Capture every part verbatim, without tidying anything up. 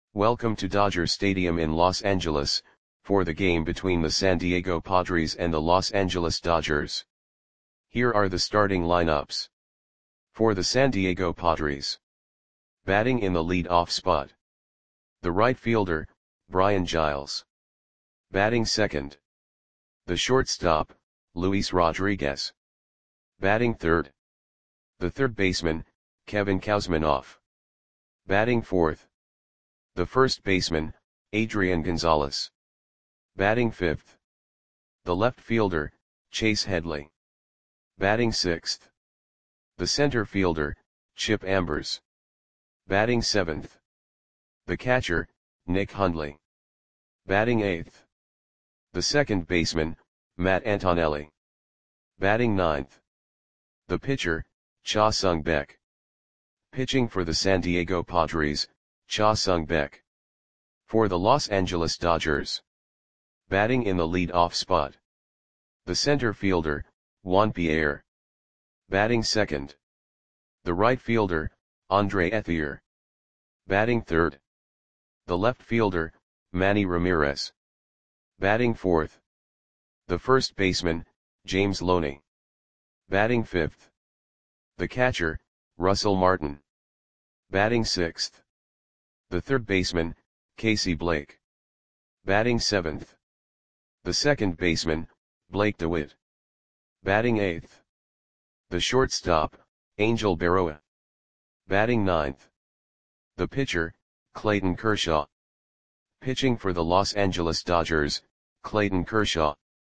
Welcome to Dodger Stadium in Los Angeles, for the game between the San Diego Padres and the Los Angeles Dodgers. Here are the starting lineups. For the San Diego Padres. Batting in the lead-off spot. The right fielder, Brian Giles. Batting second. The shortstop, Luis Rodriguez. Batting third. The third baseman, Kevin Kouzmanoff. Batting fourth. The first baseman, Adrian Gonzalez. Batting fifth. The left fielder, Chase Headley. Batting sixth. The center fielder, Chip Ambers. Batting seventh. The catcher, Nick Hundley. Batting eighth. The second baseman, Matt Antonelli. Batting ninth. The pitcher, Cha Sung-baek. Pitching for the San Diego Padres, Cha Sung-baek. For the Los Angeles Dodgers. Batting in the lead-off spot. The center fielder, Juan Pierre. Batting second. The right fielder, Andre Ethier. Batting third. The left fielder, Manny Ramirez. Batting fourth. The first baseman, James Loney. Batting fifth. The catcher, Russell Martin. Batting sixth. The third baseman, Casey Blake. Batting seventh. The second baseman, Blake DeWitt. Batting eighth. The shortstop, Angel Berroa. Batting ninth. The pitcher, Clayton Kershaw. Pitching for the Los Angeles Dodgers, Clayton Kershaw.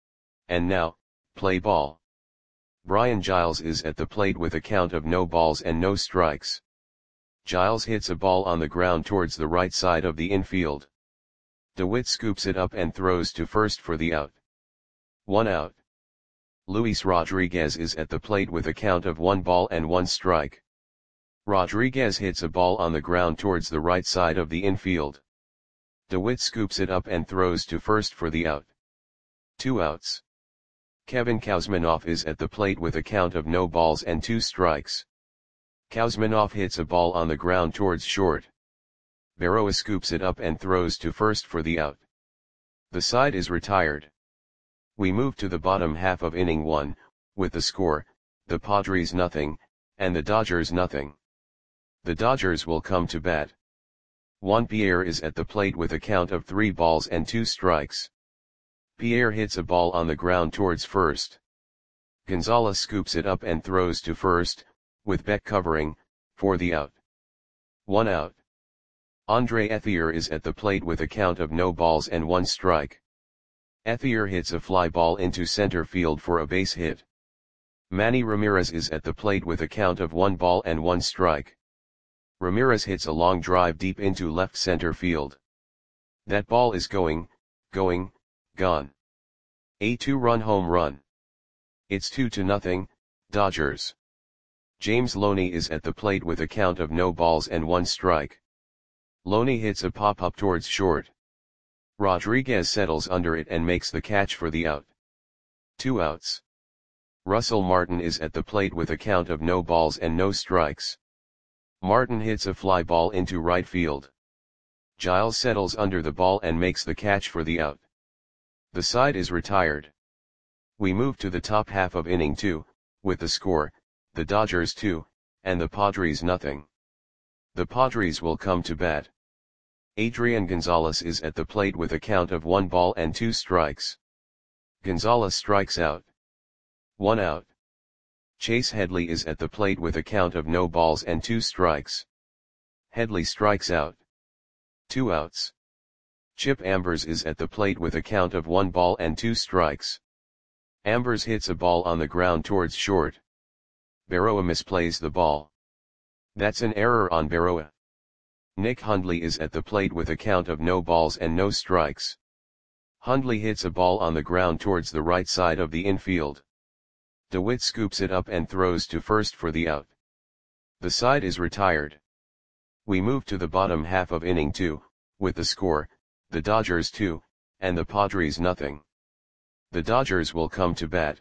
And now, play ball. Brian Giles is at the plate with a count of no balls and no strikes. Giles hits a ball on the ground towards the right side of the infield. DeWitt scoops it up and throws to first for the out. One out. Luis Rodriguez is at the plate with a count of one ball and one strike. Rodriguez hits a ball on the ground towards the right side of the infield. DeWitt scoops it up and throws to first for the out. Two outs. Kevin Kouzmanoff is at the plate with a count of no balls and two strikes. Kouzmanoff hits a ball on the ground towards short. Berroa scoops it up and throws to first for the out. The side is retired. We move to the bottom half of inning one, with the score, the Padres nothing, and the Dodgers nothing. The Dodgers will come to bat. Juan Pierre is at the plate with a count of three balls and two strikes. Pierre hits a ball on the ground towards first. Gonzalez scoops it up and throws to first, with Beck covering, for the out. One out. Andre Ethier is at the plate with a count of no balls and one strike. Ethier hits a fly ball into center field for a base hit. Manny Ramirez is at the plate with a count of one ball and one strike. Ramirez hits a long drive deep into left center field. That ball is going, going, gone. A two-run home run. It's two to nothing, Dodgers. James Loney is at the plate with a count of no balls and one strike. Loney hits a pop-up towards short. Rodriguez settles under it and makes the catch for the out. Two outs. Russell Martin is at the plate with a count of no balls and no strikes. Martin hits a fly ball into right field. Giles settles under the ball and makes the catch for the out. The side is retired. We move to the top half of inning two, with the score, the Dodgers two, and the Padres nothing. The Padres will come to bat. Adrian Gonzalez is at the plate with a count of one ball and two strikes. Gonzalez strikes out. One out. Chase Headley is at the plate with a count of no balls and two strikes. Headley strikes out. Two outs. Chip Ambers is at the plate with a count of one ball and two strikes. Ambers hits a ball on the ground towards short. Berroa misplays the ball. That's an error on Berroa. Nick Hundley is at the plate with a count of no balls and no strikes. Hundley hits a ball on the ground towards the right side of the infield. DeWitt scoops it up and throws to first for the out. The side is retired. We move to the bottom half of inning two, with the score, the Dodgers two, and the Padres nothing. The Dodgers will come to bat.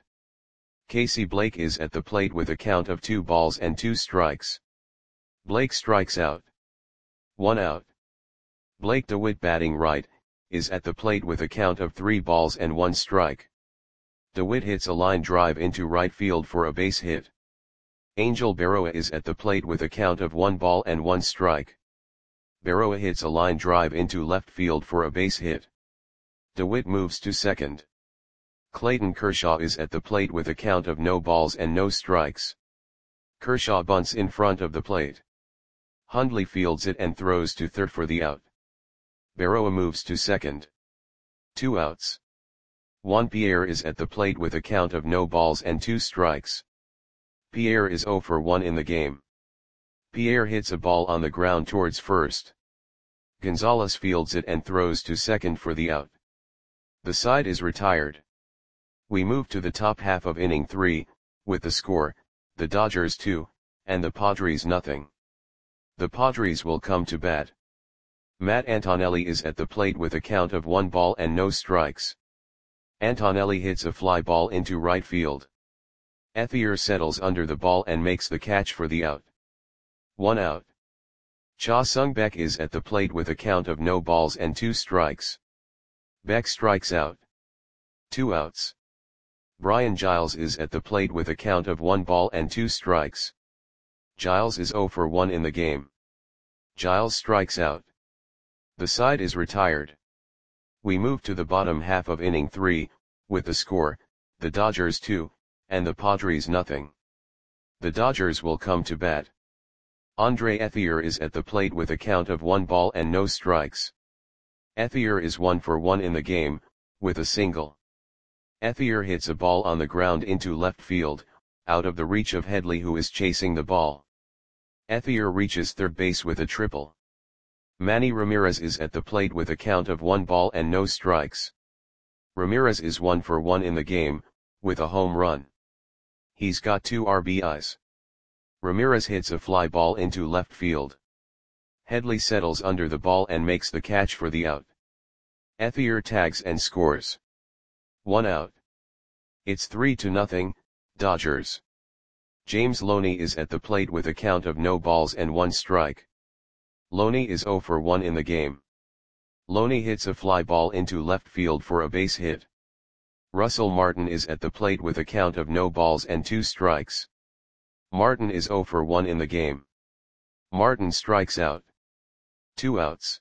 Casey Blake is at the plate with a count of two balls and two strikes. Blake strikes out. One out. Blake DeWitt batting right, is at the plate with a count of three balls and one strike. DeWitt hits a line drive into right field for a base hit. Angel Berroa is at the plate with a count of one ball and one strike. Berroa hits a line drive into left field for a base hit. DeWitt moves to second. Clayton Kershaw is at the plate with a count of no balls and no strikes. Kershaw bunts in front of the plate. Hundley fields it and throws to third for the out. Berroa moves to second. Two outs. Juan Pierre is at the plate with a count of no balls and two strikes. Pierre is zero for one in the game. Pierre hits a ball on the ground towards first. Gonzalez fields it and throws to second for the out. The side is retired. We move to the top half of inning three, with the score, the Dodgers two, and the Padres nothing. The Padres will come to bat. Matt Antonelli is at the plate with a count of one ball and no strikes. Antonelli hits a fly ball into right field. Ethier settles under the ball and makes the catch for the out. One out. Cha Sung-Beck is at the plate with a count of no balls and two strikes. Beck strikes out. Two outs. Brian Giles is at the plate with a count of one ball and two strikes. Giles is zero for one in the game. Giles strikes out. The side is retired. We move to the bottom half of inning three, with the score, the Dodgers two, and the Padres nothing. The Dodgers will come to bat. Andre Ethier is at the plate with a count of one ball and no strikes. Ethier is one for one in the game, with a single. Ethier hits a ball on the ground into left field, out of the reach of Headley who is chasing the ball. Ethier reaches third base with a triple. Manny Ramirez is at the plate with a count of one ball and no strikes. Ramirez is one for one in the game, with a home run. He's got two R B Is. Ramirez hits a fly ball into left field. Headley settles under the ball and makes the catch for the out. Ethier tags and scores. One out. It's three to nothing, Dodgers. James Loney is at the plate with a count of no balls and one strike. Loney is zero for one in the game. Loney hits a fly ball into left field for a base hit. Russell Martin is at the plate with a count of no balls and two strikes. Martin is zero for one in the game. Martin strikes out. Two outs.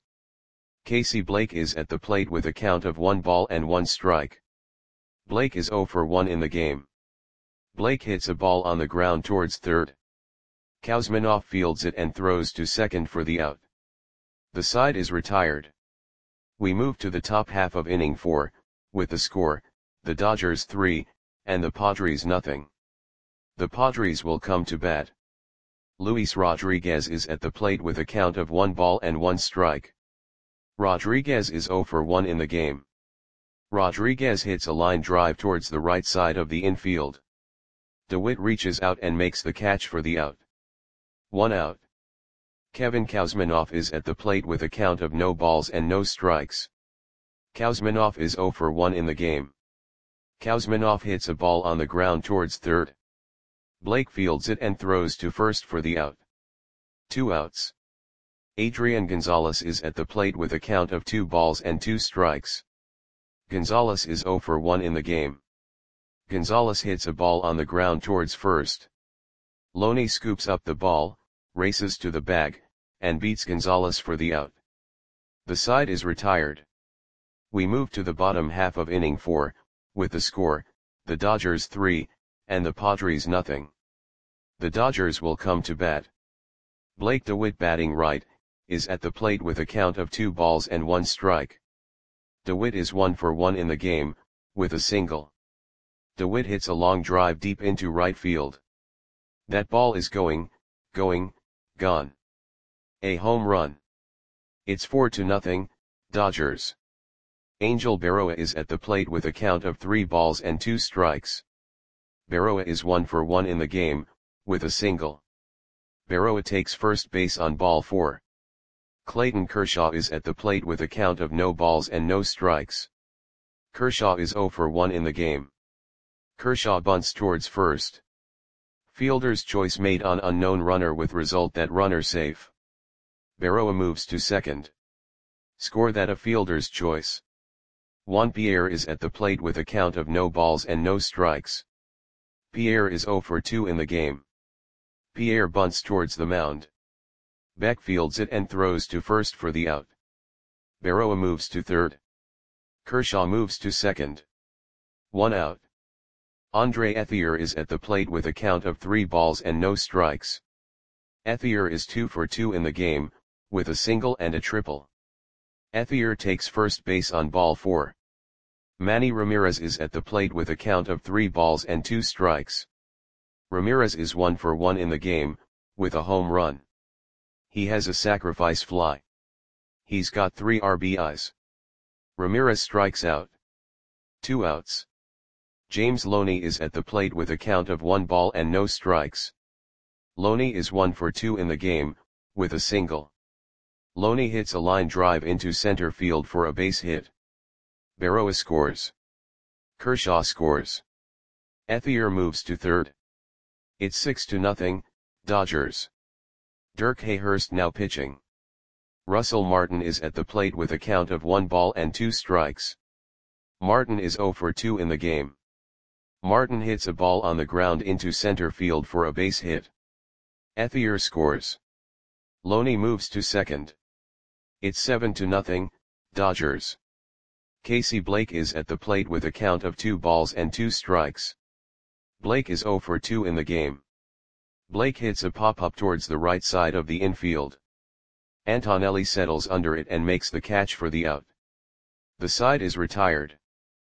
Casey Blake is at the plate with a count of one ball and one strike. Blake is zero for one in the game. Blake hits a ball on the ground towards third. Kuzminoff fields it and throws to second for the out. The side is retired. We move to the top half of inning four, with the score, the Dodgers three, and the Padres nothing. The Padres will come to bat. Luis Rodriguez is at the plate with a count of one ball and one strike. Rodriguez is zero for one in the game. Rodriguez hits a line drive towards the right side of the infield. DeWitt reaches out and makes the catch for the out. One out. Kevin Kuzminoff is at the plate with a count of no balls and no strikes. Kuzminoff is zero for one in the game. Kuzminoff hits a ball on the ground towards third. Blake fields it and throws to first for the out. Two outs. Adrian Gonzalez is at the plate with a count of two balls and two strikes. Gonzalez is zero for one in the game. Gonzalez hits a ball on the ground towards first. Loney scoops up the ball, races to the bag, and beats Gonzalez for the out. The side is retired. We move to the bottom half of inning four, with the score, the Dodgers three, and the Padres nothing. The Dodgers will come to bat. Blake DeWitt batting right, is at the plate with a count of two balls and one strike. DeWitt is one for one in the game, with a single. DeWitt hits a long drive deep into right field. That ball is going, going, gone. A home run. It's four to nothing, Dodgers. Angel Berroa is at the plate with a count of three balls and two strikes. Berroa is one for one in the game, with a single. Berroa takes first base on ball four. Clayton Kershaw is at the plate with a count of no balls and no strikes. Kershaw is zero for one in the game. Kershaw bunts towards first. Fielder's choice made on unknown runner with result that runner safe. Berroa moves to second. Score that a fielder's choice. Juan Pierre is at the plate with a count of no balls and no strikes. Pierre is zero for two in the game. Pierre bunts towards the mound. Beck fields it and throws to first for the out. Berroa moves to third. Kershaw moves to second. One out. Andre Ethier is at the plate with a count of three balls and no strikes. Ethier is two for two in the game, with a single and a triple. Ethier takes first base on ball four. Manny Ramirez is at the plate with a count of three balls and two strikes. Ramirez is one for one in the game, with a home run. He has a sacrifice fly. He's got three R B Is. Ramirez strikes out. Two outs. James Loney is at the plate with a count of one ball and no strikes. Loney is one for two in the game, with a single. Loney hits a line drive into center field for a base hit. Berroa scores. Kershaw scores. Ethier moves to third. It's six to nothing, Dodgers. Dirk Hayhurst now pitching. Russell Martin is at the plate with a count of one ball and two strikes. Martin is zero for two in the game. Martin hits a ball on the ground into center field for a base hit. Ethier scores. Loney moves to second. It's seven to nothing, Dodgers. Casey Blake is at the plate with a count of two balls and two strikes. Blake is zero for two in the game. Blake hits a pop-up towards the right side of the infield. Antonelli settles under it and makes the catch for the out. The side is retired.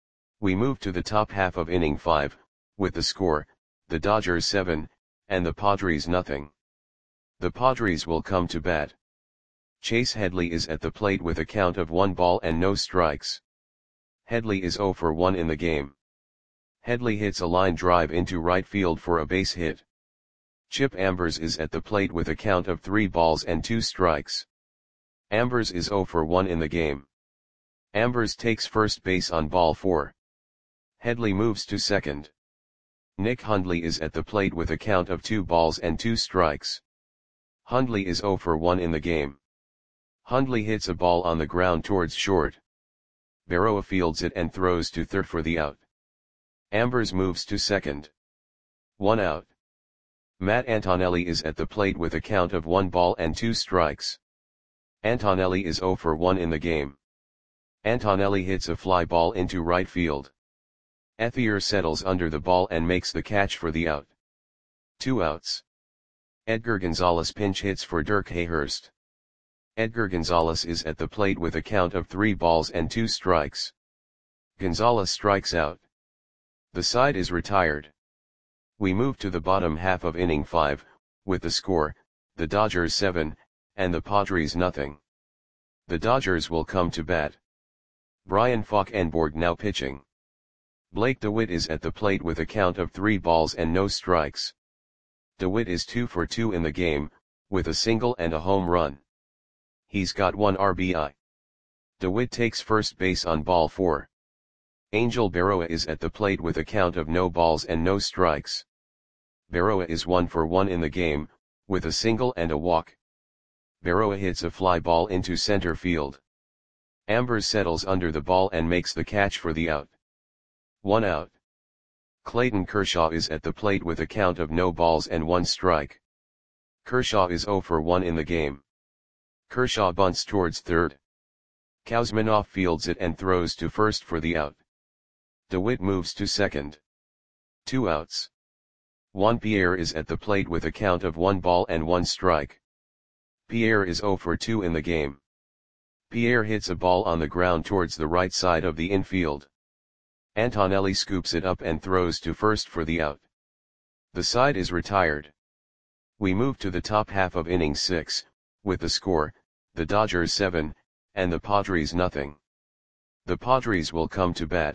We move to the top half of inning five, with the score, the Dodgers seven, and the Padres nothing. The Padres will come to bat. Chase Headley is at the plate with a count of one ball and no strikes. Headley is zero for one in the game. Headley hits a line drive into right field for a base hit. Chip Ambers is at the plate with a count of three balls and two strikes. Ambers is zero for one in the game. Ambers takes first base on ball four. Headley moves to second. Nick Hundley is at the plate with a count of two balls and two strikes. Hundley is zero for one in the game. Hundley hits a ball on the ground towards short. Berroa fields it and throws to third for the out. Ambers moves to second. One out. Matt Antonelli is at the plate with a count of one ball and two strikes. Antonelli is zero for one in the game. Antonelli hits a fly ball into right field. Ethier settles under the ball and makes the catch for the out. Two outs. Edgar Gonzalez pinch hits for Dirk Hayhurst. Edgar Gonzalez is at the plate with a count of three balls and two strikes. Gonzalez strikes out. The side is retired. We move to the bottom half of inning five, with the score, the Dodgers seven, and the Padres nothing. The Dodgers will come to bat. Brian Falkenborg now pitching. Blake DeWitt is at the plate with a count of three balls and no strikes. DeWitt is two for two in the game, with a single and a home run. He's got one R B I. DeWitt takes first base on ball four. Angel Berroa is at the plate with a count of no balls and no strikes. Berroa is one for one in the game, with a single and a walk. Berroa hits a fly ball into center field. Ambers settles under the ball and makes the catch for the out. One out. Clayton Kershaw is at the plate with a count of no balls and one strike. Kershaw is zero for one in the game. Kershaw bunts towards third. Kuzminoff fields it and throws to first for the out. DeWitt moves to second. Two outs. Juan Pierre is at the plate with a count of one ball and one strike. Pierre is zero for two in the game. Pierre hits a ball on the ground towards the right side of the infield. Antonelli scoops it up and throws to first for the out. The side is retired. We move to the top half of inning six, with the score, the Dodgers seven, and the Padres nothing. The Padres will come to bat.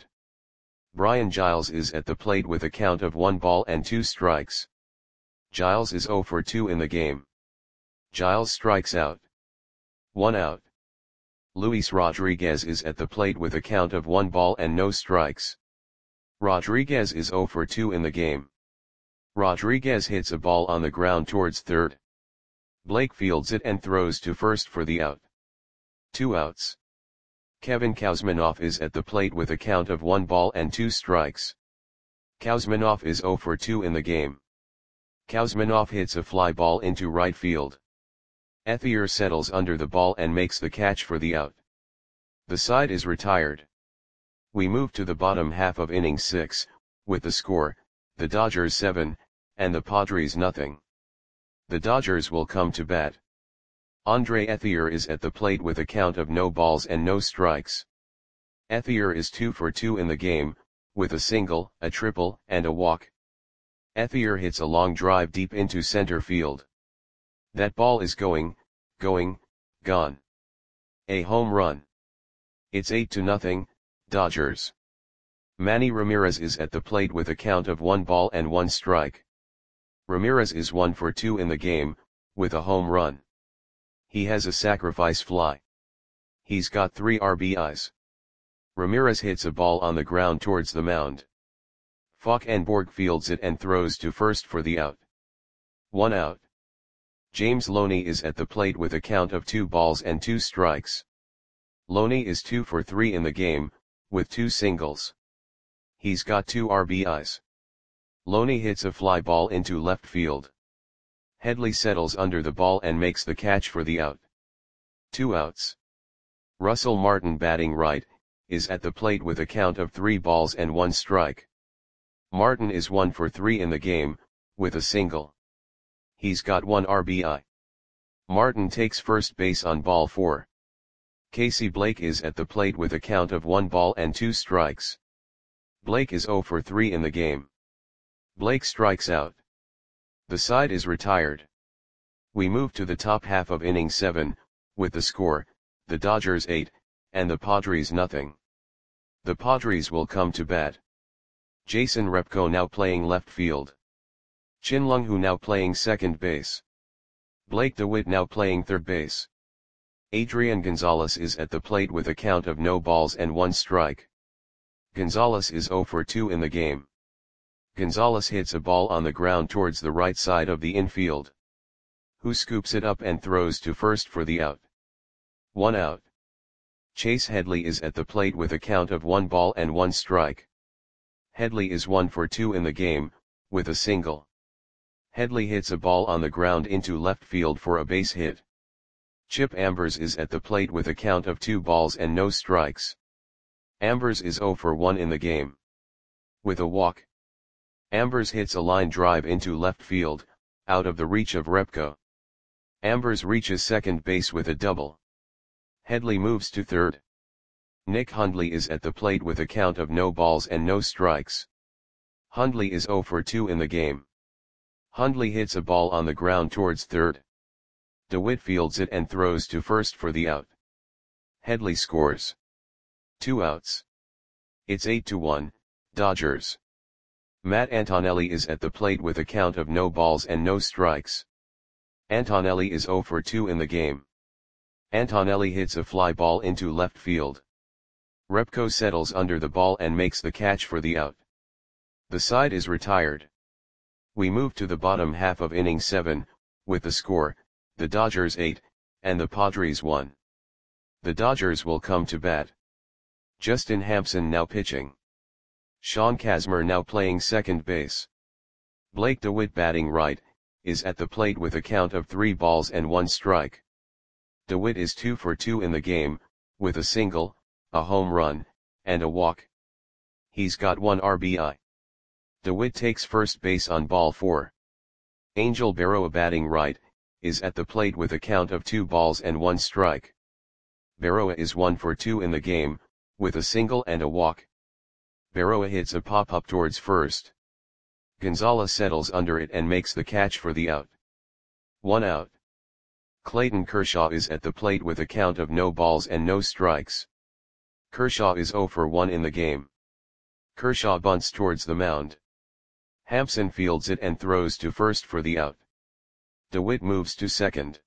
Brian Giles is at the plate with a count of one ball and two strikes. Giles is zero for two in the game. Giles strikes out. One out. Luis Rodriguez is at the plate with a count of one ball and no strikes. Rodriguez is zero for two in the game. Rodriguez hits a ball on the ground towards third. Blake fields it and throws to first for the out. Two outs. Kevin Kouzmanoff is at the plate with a count of one ball and two strikes. Kouzmanoff is zero for two in the game. Kouzmanoff hits a fly ball into right field. Ethier settles under the ball and makes the catch for the out. The side is retired. We move to the bottom half of inning six, with the score, the Dodgers seven, and the Padres nothing. The Dodgers will come to bat. Andre Ethier is at the plate with a count of no balls and no strikes. Ethier is two for two in the game, with a single, a triple, and a walk. Ethier hits a long drive deep into center field. That ball is going, going, gone. A home run. It's eight to nothing, Dodgers. Manny Ramirez is at the plate with a count of one ball and one strike. Ramirez is one for two in the game, with a home run. He has a sacrifice fly. He's got three R B Is. Ramirez hits a ball on the ground towards the mound. Falkenborg fields it and throws to first for the out. One out. James Loney is at the plate with a count of two balls and two strikes. Loney is two for three in the game, with two singles. He's got two R B Is. Loney hits a fly ball into left field. Headley settles under the ball and makes the catch for the out. Two outs. Russell Martin, batting right, is at the plate with a count of three balls and one strike. Martin is one for three in the game, with a single. He's got one R B I. Martin takes first base on ball four. Casey Blake is at the plate with a count of one ball and two strikes. Blake is zero for three in the game. Blake strikes out. The side is retired. We move to the top half of inning seven, with the score, the Dodgers eight, and the Padres nothing. The Padres will come to bat. Jason Repko now playing left field. Chin Lung Hu now playing second base. Blake DeWitt now playing third base. Adrian Gonzalez is at the plate with a count of no balls and one strike. Gonzalez is zero for two in the game. Gonzalez hits a ball on the ground towards the right side of the infield. Hu scoops it up and throws to first for the out. One out. Chase Headley is at the plate with a count of one ball and one strike. Headley is one for two in the game, with a single. Headley hits a ball on the ground into left field for a base hit. Chip Ambers is at the plate with a count of two balls and no strikes. Ambers is zero for one in the game. With a walk. Ambers hits a line drive into left field, out of the reach of Repko. Ambers reaches second base with a double. Headley moves to third. Nick Hundley is at the plate with a count of no balls and no strikes. Hundley is zero for two in the game. Hundley hits a ball on the ground towards third. DeWitt fields it and throws to first for the out. Headley scores. Two outs. It's eight to one, Dodgers. Matt Antonelli is at the plate with a count of no balls and no strikes. Antonelli is zero for two in the game. Antonelli hits a fly ball into left field. Repko settles under the ball and makes the catch for the out. The side is retired. We move to the bottom half of inning seven, with the score, the Dodgers eight, and the Padres one. The Dodgers will come to bat. Justin Hampson now pitching. Sean Kazmir now playing second base. Blake DeWitt, batting right, is at the plate with a count of three balls and one strike. DeWitt is two for two in the game, with a single, a home run, and a walk. He's got one R B I. DeWitt takes first base on ball four. Angel Berroa, batting right, is at the plate with a count of two balls and one strike. Berroa is one for two in the game, with a single and a walk. Berroa hits a pop-up towards first. Gonzalez settles under it and makes the catch for the out. One out. Clayton Kershaw is at the plate with a count of no balls and no strikes. Kershaw is zero for one in the game. Kershaw bunts towards the mound. Hampson fields it and throws to first for the out. DeWitt moves to second.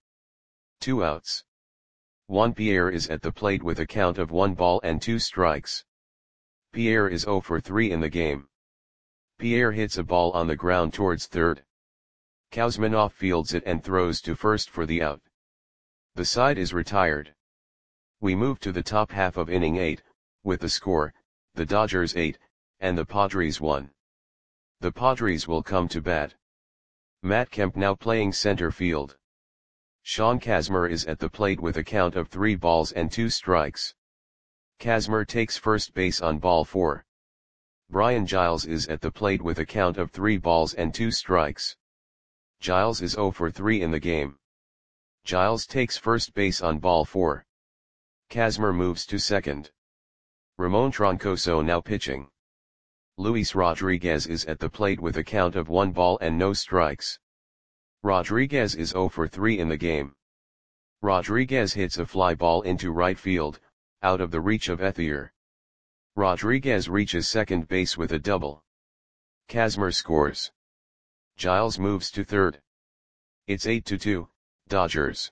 Two outs. Juan Pierre is at the plate with a count of one ball and two strikes. Pierre is zero for three in the game. Pierre hits a ball on the ground towards third. Kouzmanoff fields it and throws to first for the out. The side is retired. We move to the top half of inning eight, with the score, the Dodgers eight, and the Padres one. The Padres will come to bat. Matt Kemp now playing center field. Sean Kazmir is at the plate with a count of three balls and two strikes. Kazmir takes first base on ball four. Brian Giles is at the plate with a count of three balls and two strikes. Giles is zero for three in the game. Giles takes first base on ball four. Kazmir moves to second. Ramon Troncoso now pitching. Luis Rodriguez is at the plate with a count of one ball and no strikes. Rodriguez is zero for three in the game. Rodriguez hits a fly ball into right field, out of the reach of Ethier. Rodriguez reaches second base with a double. Kazmir scores. Giles moves to third. It's eight to two, Dodgers.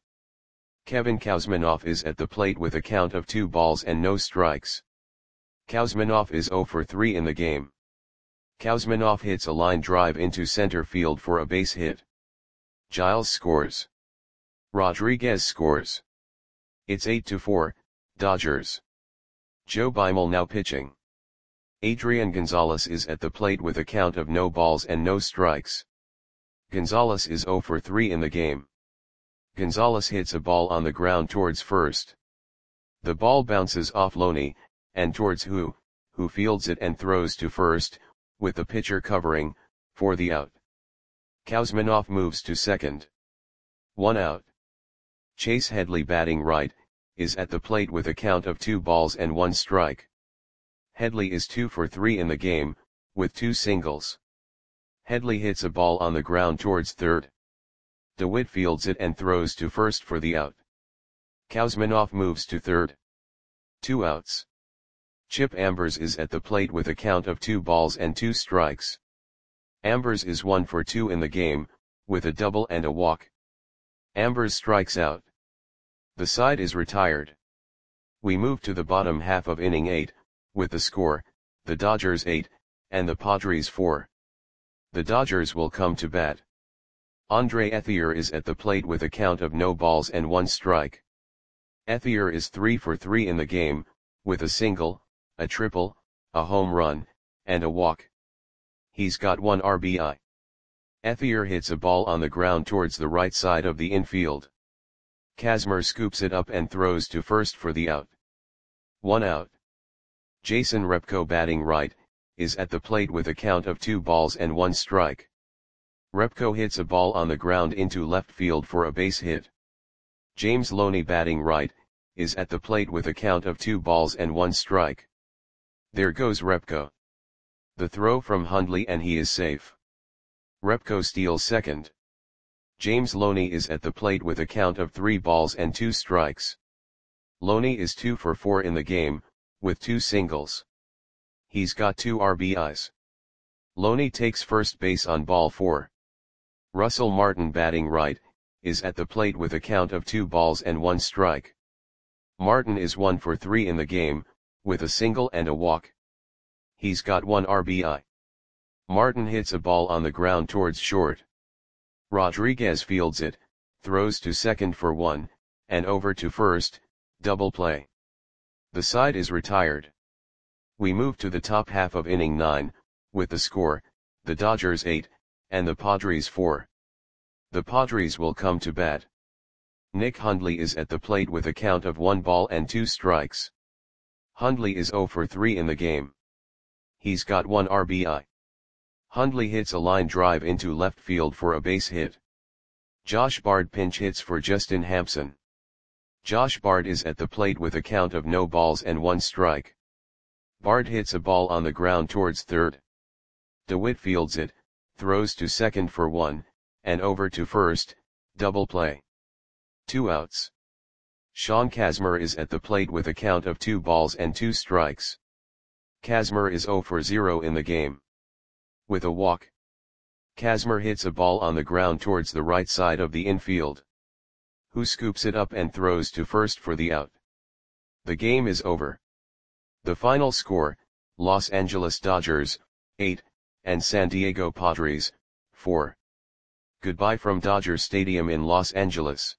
Kevin Kouzmanoff is at the plate with a count of two balls and no strikes. Kouzmanoff is zero for three in the game. Kouzmanoff hits a line drive into center field for a base hit. Giles scores. Rodriguez scores. It's eight to four, Dodgers. Joe Beimel now pitching. Adrian Gonzalez is at the plate with a count of no balls and no strikes. Gonzalez is zero for three in the game. Gonzalez hits a ball on the ground towards first. The ball bounces off Loney, and towards Hu, who fields it and throws to first, with the pitcher covering, for the out. Kouzmanoff moves to second. One out. Chase Headley batting right, is at the plate with a count of two balls and one strike. Headley is two for three in the game, with two singles. Headley hits a ball on the ground towards third. DeWitt fields it and throws to first for the out. Kouzmanoff moves to third. Two outs. Chip Ambers is at the plate with a count of two balls and two strikes. Ambers is one for two in the game, with a double and a walk. Ambers strikes out. The side is retired. We move to the bottom half of inning eight, with the score, the Dodgers eight, and the Padres four. The Dodgers will come to bat. Andre Ethier is at the plate with a count of no balls and one strike. Ethier is three for three in the game, with a single, a triple, a home run, and a walk. He's got one R B I. Ethier hits a ball on the ground towards the right side of the infield. Kazmir scoops it up and throws to first for the out. One out. Jason Repko batting right, is at the plate with a count of two balls and one strike. Repko hits a ball on the ground into left field for a base hit. James Loney batting right, is at the plate with a count of two balls and one strike. There goes Repko. The throw from Hundley and he is safe. Repko steals second. James Loney is at the plate with a count of three balls and two strikes. Loney is two for four in the game, with two singles. He's got two R B Is. Loney takes first base on ball four. Russell Martin batting right, is at the plate with a count of two balls and one strike. Martin is one for three in the game, with a single and a walk. He's got one R B I. Martin hits a ball on the ground towards short. Rodriguez fields it, throws to second for one, and over to first, double play. The side is retired. We move to the top half of inning nine, with the score, the Dodgers eight, and the Padres four. The Padres will come to bat. Nick Hundley is at the plate with a count of one ball and two strikes. Hundley is zero for three in the game. He's got one R B I. Hundley hits a line drive into left field for a base hit. Josh Bard pinch hits for Justin Hampson. Josh Bard is at the plate with a count of no balls and one strike. Bard hits a ball on the ground towards third. DeWitt fields it, throws to second for one, and over to first, double play. Two outs. Sean Kazmir is at the plate with a count of two balls and two strikes. Kazmir is zero for zero in the game. With a walk. Kazmir hits a ball on the ground towards the right side of the infield. Who scoops it up and throws to first for the out. The game is over. The final score, Los Angeles Dodgers, eight, and San Diego Padres, four. Goodbye from Dodger Stadium in Los Angeles.